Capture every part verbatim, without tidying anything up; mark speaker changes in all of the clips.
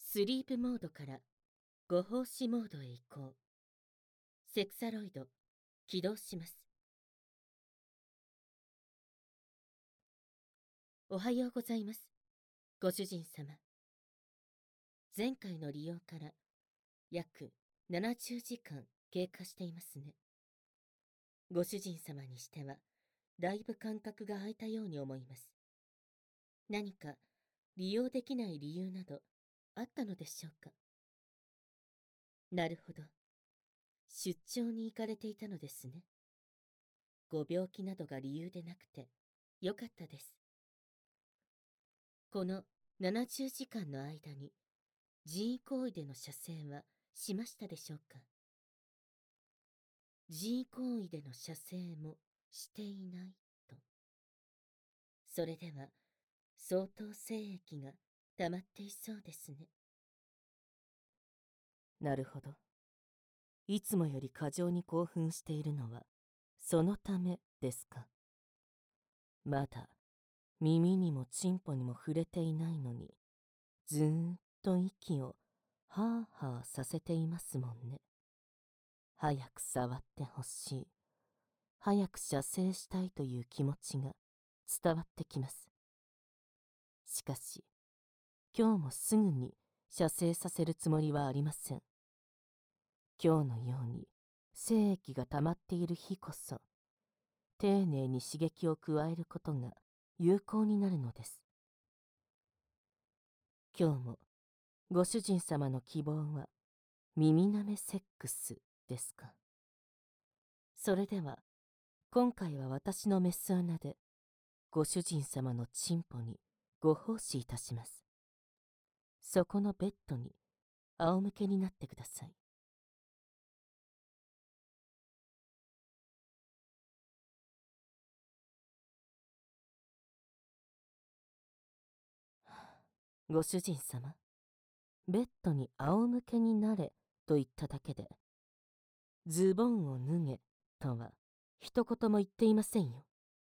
Speaker 1: スリープモードからご奉仕モードへ移行。セクサロイド起動します。おはようございます、ご主人様。前回の利用から約ななじゅうじかん経過していますね。ご主人様にしてはだいぶ間隔が空いたように思います。何か利用できない理由などあったのでしょうか。なるほど、出張に行かれていたのですね。ご病気などが理由でなくてよかったです。このななじゅうじかんの間に人為行為での射精はしましたでしょうか。人為行為での射精もしていないと。それでは相当精液が溜まっていそうですね。なるほど。いつもより過剰に興奮しているのはそのためですか。まだ耳にもチンポにも触れていないのにずーっと息をはあはあさせていますもんね。早く触ってほしい、早く射精したいという気持ちが伝わってきます。しかし今日もすぐに射精させるつもりはありません。今日のように精液が溜まっている日こそ丁寧に刺激を加えることが有効になるのです。今日もご主人様の希望は耳なめセックスですか。それでは今回は私のメス穴でご主人様のチンポにご奉仕いたします。そこのベッドに仰向けになってください。ご主人様、ベッドに仰向けになれと言っただけで、ズボンを脱げとは一言も言っていませんよ。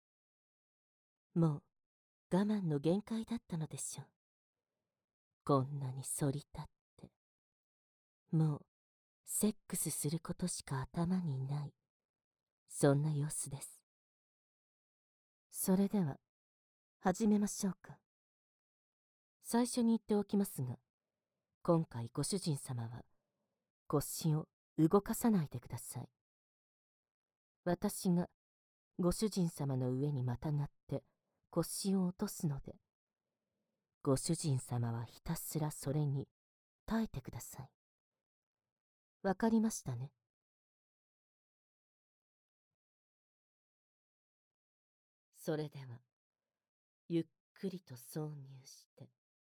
Speaker 1: もう我慢の限界だったのでしょう。こんなに反り立って、もうセックスすることしか頭にない、そんな様子です。それでは始めましょうか。最初に言っておきますが、今回ご主人様は腰を動かさないでください。私がご主人様の上にまたがって腰を落とすので、ご主人様はひたすらそれに耐えてください。わかりましたね。それではゆっくりと挿入して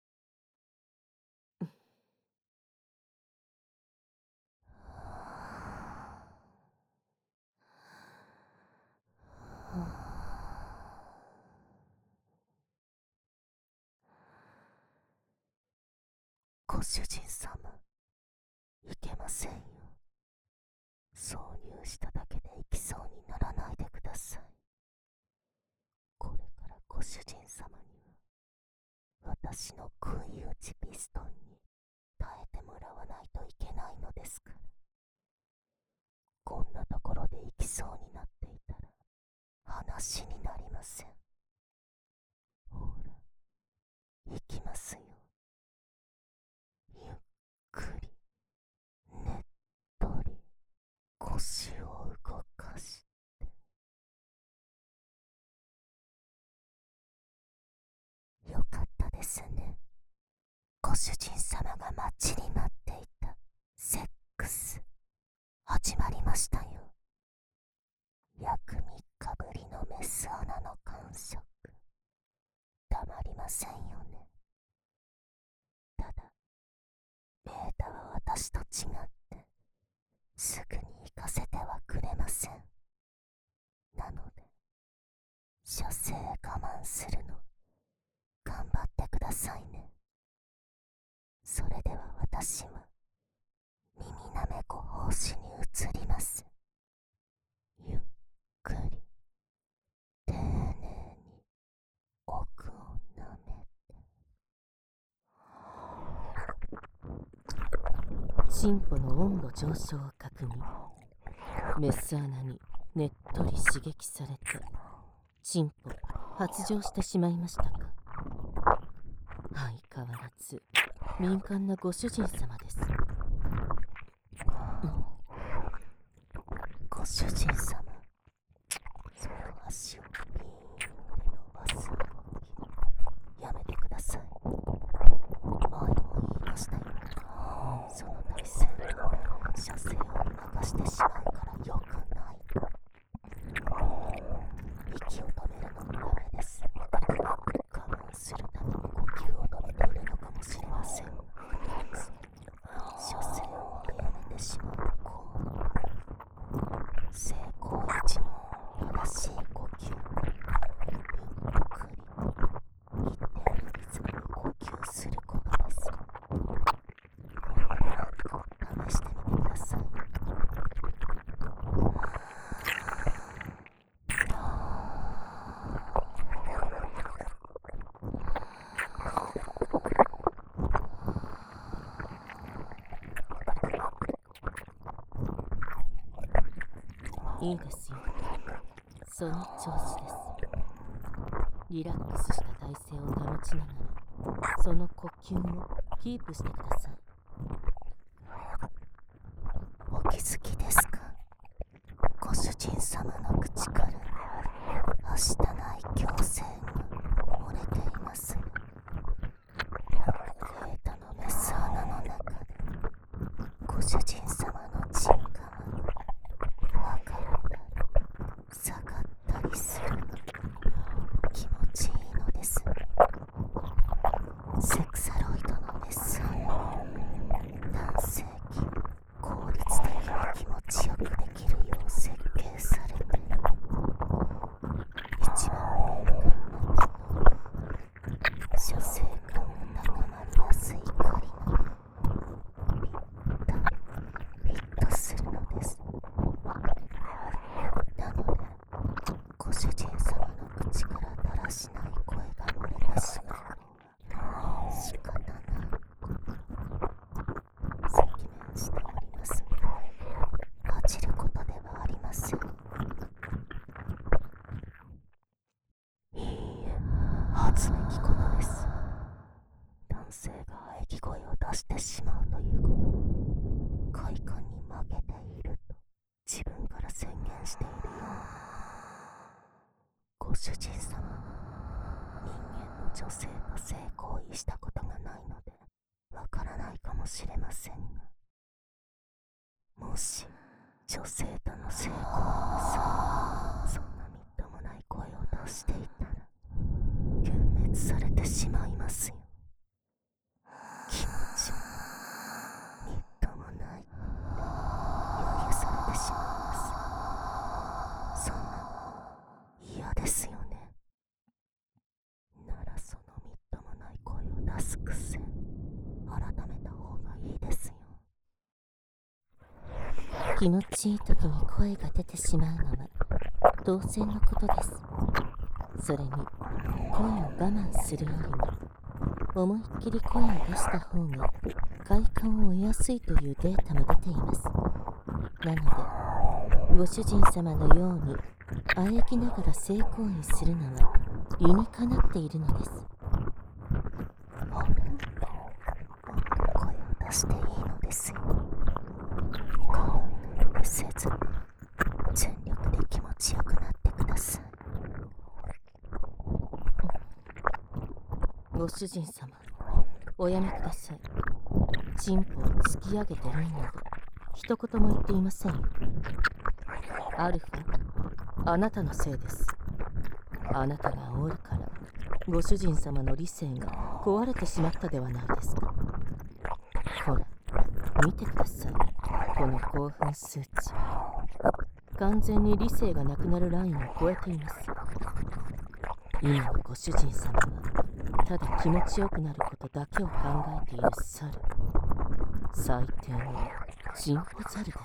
Speaker 2: ご主人様、いけませんよ。挿入しただけでいきそうにならないでください。これからご主人様には私の杭打ちピストンに耐えてもらわないといけないのですから。こんなところでいきそうになっていたら話になりません。ほら、行きますよ。ゆっくり、ねっとり、腰を動かして。よかったですね。ご主人様が待ちに待っていたセックス、始まりましたよ。約みっかぶりのメス穴の感触、たまりませんよね。ただ、ベータは私と違ってすぐに行かせてはくれません。なので射精我慢するの頑張ってくださいね。それでは私は耳なめご奉仕に移ります。ゆっくり丁寧に奥をなめて
Speaker 1: チンポの温度上昇を確認。メス穴にねっとり刺激されてチンポ発情してしまいましたか。相変わらず敏感なご主人様です。
Speaker 2: ご主人様、その足をピーンで伸ばす動きやめてください。前も言いましたよ。その体勢射精を促してしまうから良くない。息を止めるのもダメです。我慢するために呼吸を止めているのかもしれません。射精を早めてしまうと性行為時の正しい呼吸、ゆっくり一定のリズムで呼吸することです。試してみてください。
Speaker 1: いいですよ。その調子です。リラックスした体勢を保ちながらその呼吸をキープしてください。
Speaker 2: お気づきですか？ご主人様の口からはしたない強制が漏れています。ゲートのメス穴の中でご主人様のチンカマが上がったり下がったりするの気持ちいいのです。セクサロイドのメス穴、男性器効率的に気持ちよくできるよう設計されている。一番敏感な機能、射精感が高まりやすい針がぴったりフィットするのです。なのでご主人様の口からだらしない声が漏れてしまうのは仕方ない赤面しておりますが、恥じることではありません。いいえ、恥ずべきことです。男性が喘ぎ声を出してしまうという快感に負けていると自分から宣言しているような。ご主人様、人間の女性と性行為したことがないのでわからないかもしれませんが、もし女性との性行為の際そんなみっともない声を出していたら幻滅されてしまいますよ。気持ちみっともないって揶揄されてしまいます。そんな嫌ですよね。ならそのみっともない声を出す癖改めた方がいいですよ。
Speaker 1: 気持ちいい時に声が出てしまうのは当然のことです。それに声を我慢するよりも思いっきり声を出した方が快感を得やすいというデータも出ています。なのでご主人様のように喘ぎながら性行為するのは理にかなっているのです。
Speaker 2: ほら、もっと声を出していいのですよ。我慢せず全力で気持ちよくなってください。
Speaker 1: ご主人様、おやめください。チンポを突き上げていいなど一言も言っていませんよ。アルファ、あなたのせいです。あなたが煽るからご主人様の理性が壊れてしまったではないですか。ほら、見てください。この興奮数値、完全に理性がなくなるラインを超えています。今のご主人様はただ気持ちよくなることだけを考えている猿、最低のチンポ猿です。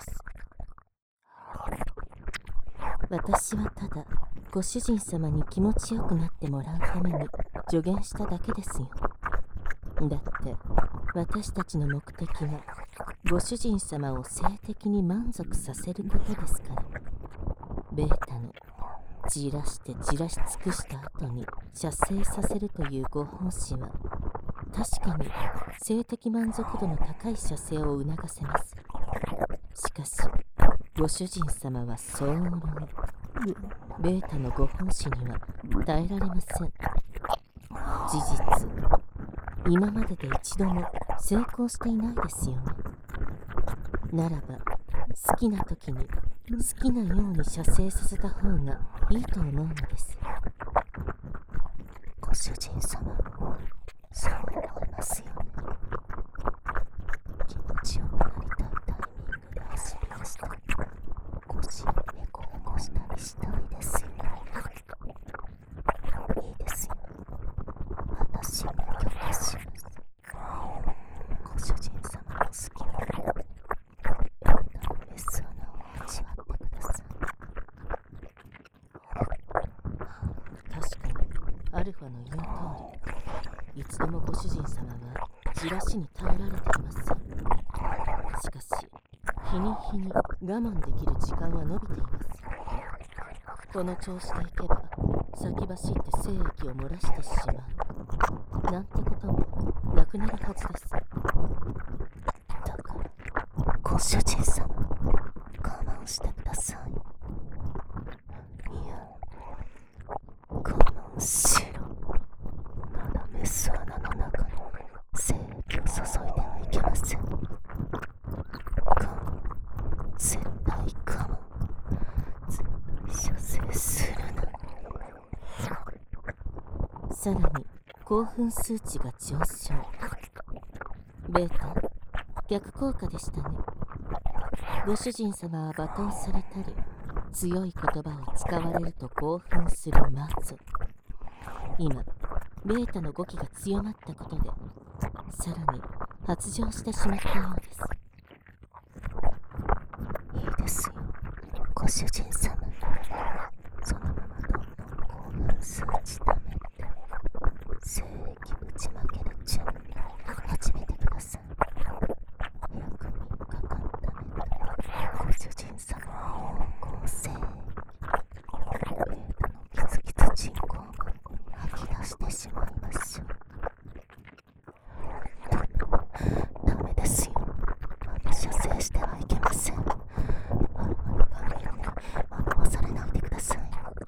Speaker 1: 私はただご主人様に気持ちよくなってもらうために助言しただけですよ。だって私たちの目的はご主人様を性的に満足させることですから。ベータのじらしてじらし尽くした後に射精させるというご奉仕は確かに性的満足度の高い射精を促せます。しかしご主人様は早漏、ベータのご奉仕には耐えられません。事実、今までで一度も成功していないですよね。ならば好きな時に好きなように射精させた方がいいと思うのです。
Speaker 2: ご主人様、そう思いますよね。気持ちよくなりたいタイミングで走り出したり、腰をへこへこしたりしたいですよ。いいですよ。私が許可します。ご主人様の好きなあなたのメス穴を味わってください。
Speaker 1: 確かにアルファの言う通り、いつでもご主人様はじらしに耐えられています。しかし日に日に我慢できる時間は伸びています。この調子でいけば先走って精液を漏らしてしまうなんてこともなくなるはずです。だ
Speaker 2: からご主人様、我慢してください。いや、我慢しろ。まだメス穴の中に精液を注いではいけません。我慢、絶対我慢、絶対射精するな。
Speaker 1: さらに興奮数値が上昇。ベータ、逆効果でしたね。ご主人様は罵倒されたり強い言葉を使われると興奮するマゾ。今ベータの語気が強まったことでさらに発情してしまったようです。
Speaker 2: いいですよ、ご主人様。そのままどんどん興奮数値ためて精液ぶちまける準備始めてください。約みっかかんためたご主人様の濃厚精液、ベータのキツキツ人工マンコに吐き出してしまいましょう。ダメ、ダメですよ。まだ射精してはいけません。アルマのパネルに惑わされないでください。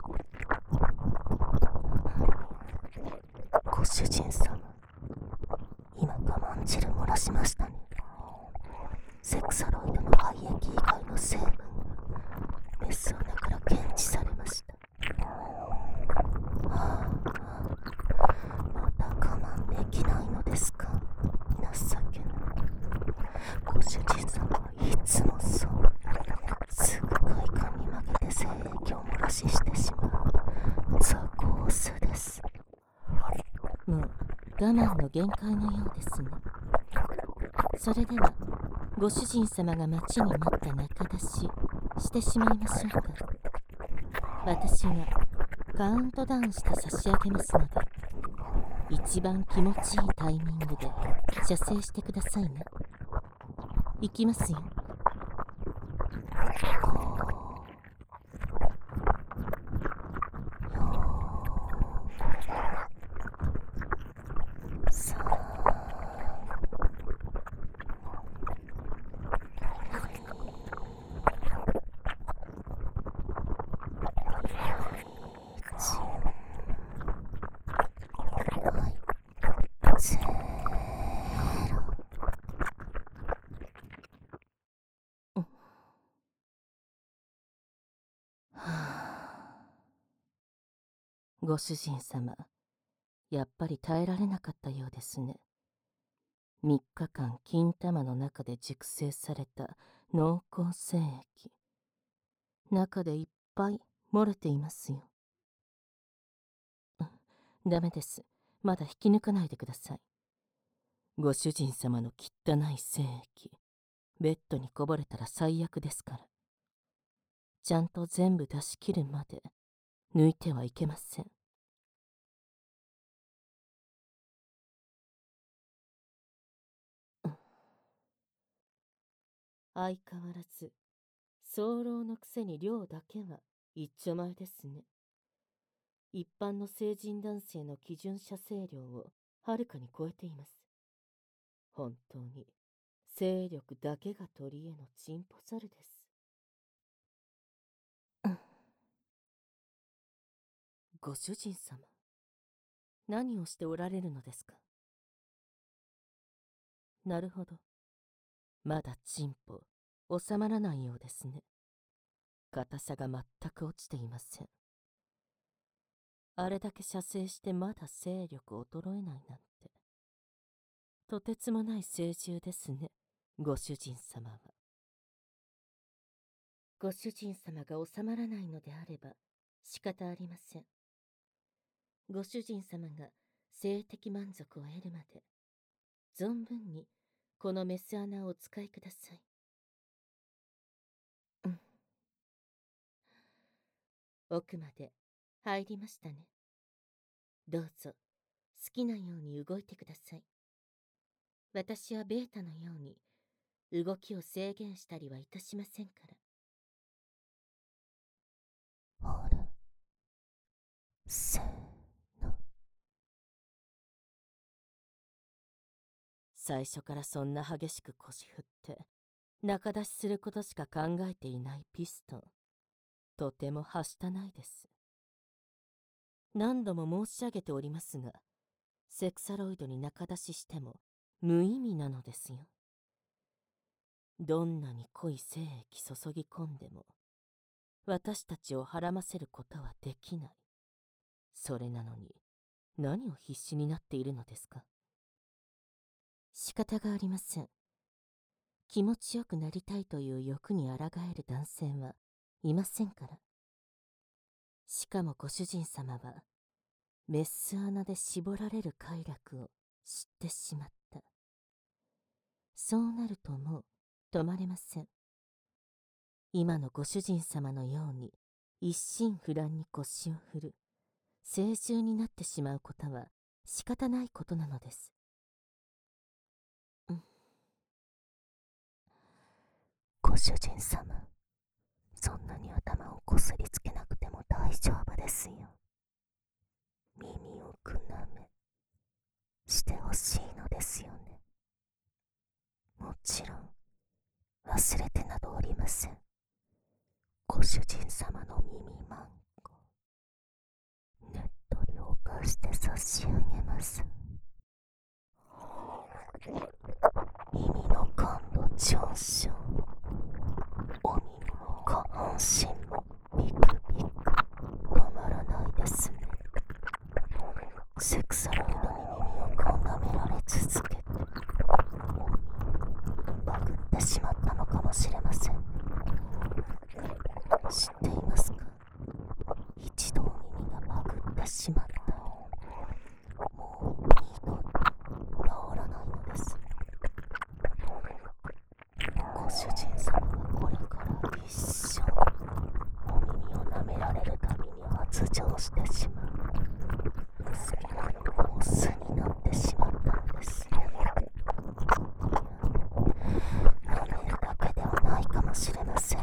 Speaker 2: ご主人様、今我慢汁漏らしましたね。セクサロイドの廃液以外の成分がメス穴から検知されました。はあ、まだ我慢できないのですか、情けない。ご主人様はいつもそう、すぐ快感に負けて精液を漏らししてしまうザコースです。
Speaker 1: もう我慢の限界のようですね。それではご主人様が待ちに待った中出ししてしまいましょうか。私がカウントダウンして差し上げますので一番気持ちいいタイミングで射精してくださいね。いきますよ。ご主人様、やっぱり耐えられなかったようですね。みっかかん金玉の中で熟成された濃厚精液、中でいっぱい漏れていますよ。ダメです。まだ引き抜かないでください。ご主人様の汚い精液、ベッドにこぼれたら最悪ですから。ちゃんと全部出し切るまで抜いてはいけません。 相変わらず、早漏のくせに量だけは一丁前ですね。一般の成人男性の基準射精量をはるかに超えています。本当に、精力だけが取り柄のチンポ猿です。
Speaker 2: うん。
Speaker 1: ご主人様、何をしておられるのですか？なるほど。まだチンポ、収まらないようですね。硬さが全く落ちていません。あれだけ射精してまだ精力衰えないなんて。とてつもない成獣ですね、ご主人様は。ご主人様が収まらないのであれば仕方ありません。ご主人様が性的満足を得るまで、存分にこのメス穴をお使いください。
Speaker 2: うん。
Speaker 1: 奥まで入りましたね。どうぞ好きなように動いてください。私はベータのように動きを制限したりはいたしませんから。
Speaker 2: ほら、せーの。
Speaker 1: 最初からそんな激しく腰振って中出しすることしか考えていないピストン、とてもはしたないです。何度も申し上げておりますが、セクサロイドに中出ししても無意味なのですよ。どんなに濃い精液注ぎ込んでも私たちをはらませることはできない。それなのに何を必死になっているのですか？仕方がありません。気持ちよくなりたいという欲に抗える男性はいませんから。しかもご主人様はメス穴で絞られる快楽を知ってしまった。そうなるともう止まれません。今のご主人様のように一心不乱に腰を振る成獣になってしまうことは仕方ないことなのです。
Speaker 2: うん。ご主人様、そんなに頭をこすりつけなくても大丈夫ですよ。耳をくなめしてほしいのですよね。もちろん忘れてなどおりません。ご主人様の耳マンコ、ねっとりを貸して差し上げます。耳の感度上昇、お耳も下半身もビクビク止まらないですね。セクサロイドに耳をこんなめられ続けて、バグってしまったのかもしれませんね。知っていますか？一度お耳がバグってしまったらもう二度と治らないのです。ご主人様はこれから一生お耳を舐められるたびに発情してしまうオスになってしまったのです。舐めるだけではないかもしれません。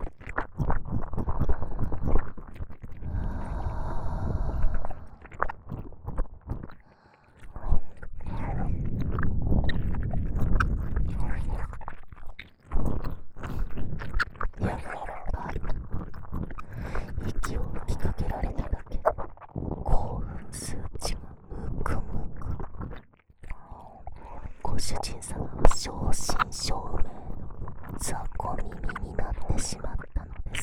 Speaker 2: やっぱり息を吹きかけられただけで興奮数値がムクムク。ご主人様は正真正銘の雑魚耳になってしまったのです。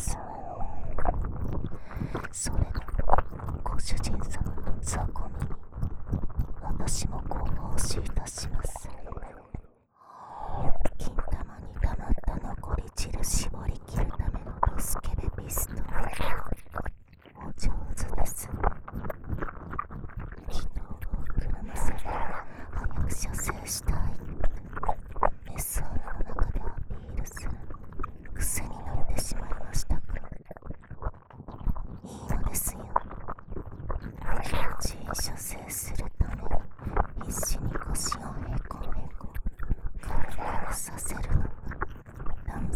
Speaker 2: それでご主人様の雑魚耳、私もご奉仕いたします。金玉に溜まった残り汁絞り切るためのドスケベピストル、お上手ですね。気道を膨らませて早く射精したいってメス穴の中でアピールする癖になってしまいましたか？いいのですよ。気持ちいい射精するために必死に腰をへこへこ軽くさせるのが男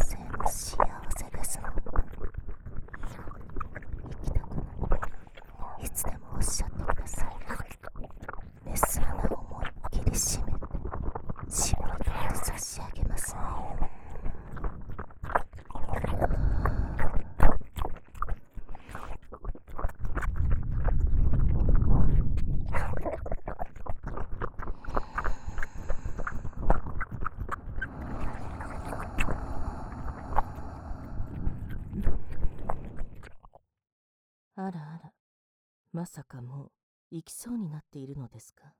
Speaker 1: まさかもう行きそうになっているのですか？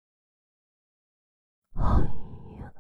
Speaker 2: はいや。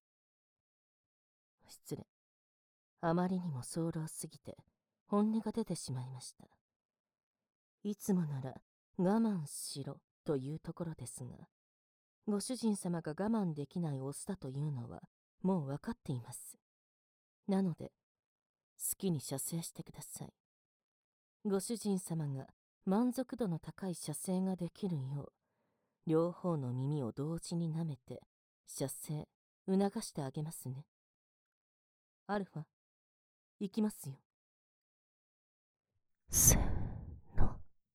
Speaker 1: 失礼。あまりにも早漏すぎて本音が出てしまいました。いつもなら我慢しろというところですが、ご主人様が我慢できないオスだというのはもう分かっています。なので好きに射精してください。ご主人様が満足度の高い射精ができるよう、両方の耳を同時に舐めて射精促してあげますね。アルファ、行きますよ。
Speaker 2: せーの。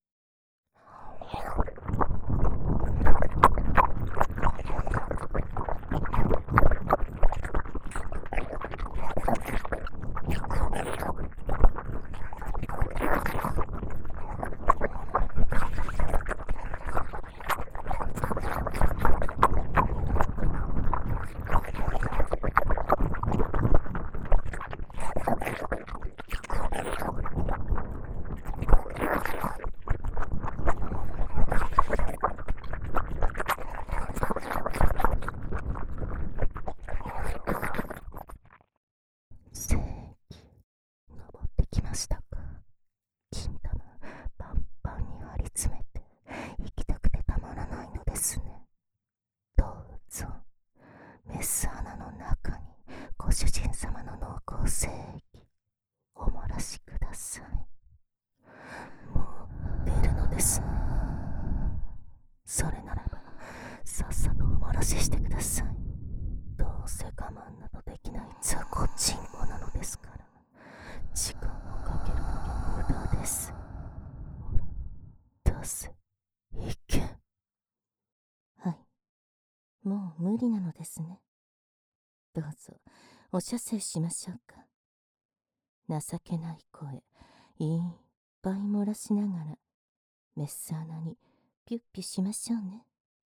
Speaker 2: 正規登ってきましたか？金玉パンパンに張り詰めて行きたくてたまらないのですね。どうぞメス穴の中にご主人様の濃厚精液お漏らしください。もう出るのですね。それならばさっさとお漏らししてください。どうせ我慢などできない雑魚チンポなのですから、時間をかけるのが無駄です。ほら、出せ、いけ。
Speaker 1: はい、もう無理なのですね。どうぞお射精しましょうか。情けない声いっぱい漏らしながらメス穴にピュッピュしましょうね。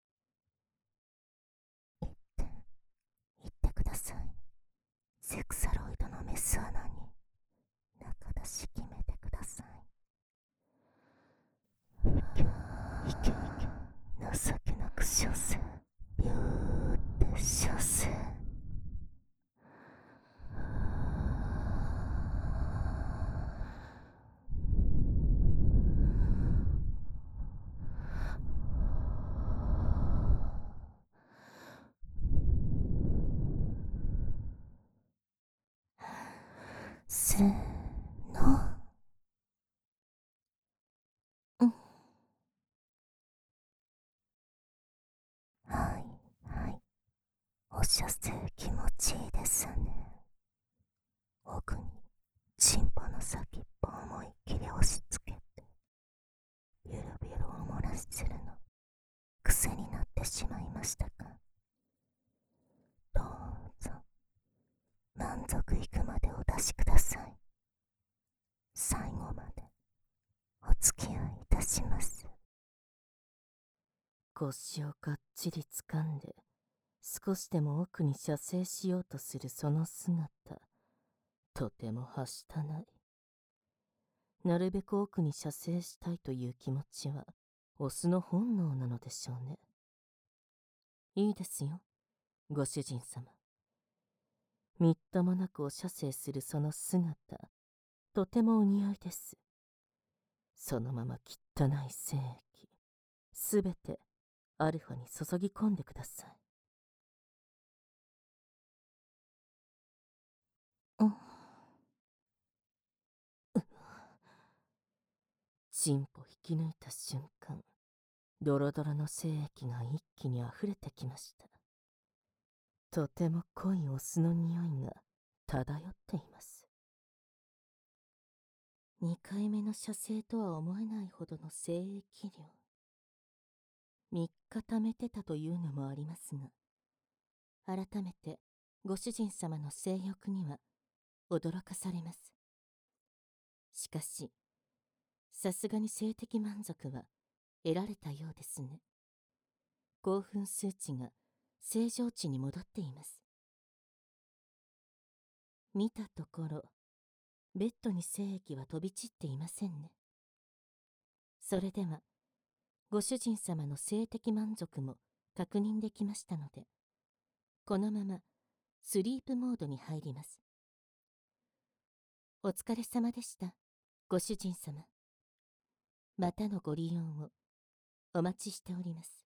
Speaker 2: 言って、言ってください。セクサロイドのメス穴に中出し決めてください。いけ、いけいけ、情けなく射精、ビューって射精。せーの。
Speaker 1: うん。
Speaker 2: はいはい、お射精気持ちいいですね。奥にチンポの先っぽ思いっきり押し付けてゆるゆるお漏らしするの癖になってしまいましたか？どうぞ満足いくまでお出しください。最後までお付き合いいたします。
Speaker 1: 腰をがっちり掴んで少しでも奥に射精しようとするその姿、とてもはしたない。なるべく奥に射精したいという気持ちはオスの本能なのでしょうね。いいですよ、ご主人様。みっともなくお射精するその姿、とてもお似合いです。そのまま汚い精液、すべてアルファに注ぎ込んでください。うん。チンポ引き抜いた瞬間、ドロドロの精液が一気に溢れてきました。とても濃いオスの匂いが漂っています。にかいめの射精とは思えないほどの精液量。みっか貯めてたというのもありますが、改めてご主人様の性欲には驚かされます。しかし、さすがに性的満足は得られたようですね。興奮数値が正常値に戻っています。見たところ、ベッドに精液は飛び散っていませんね。それではご主人様の性的満足も確認できましたので、このままスリープモードに入ります。お疲れ様でした、ご主人様。またのご利用をお待ちしております。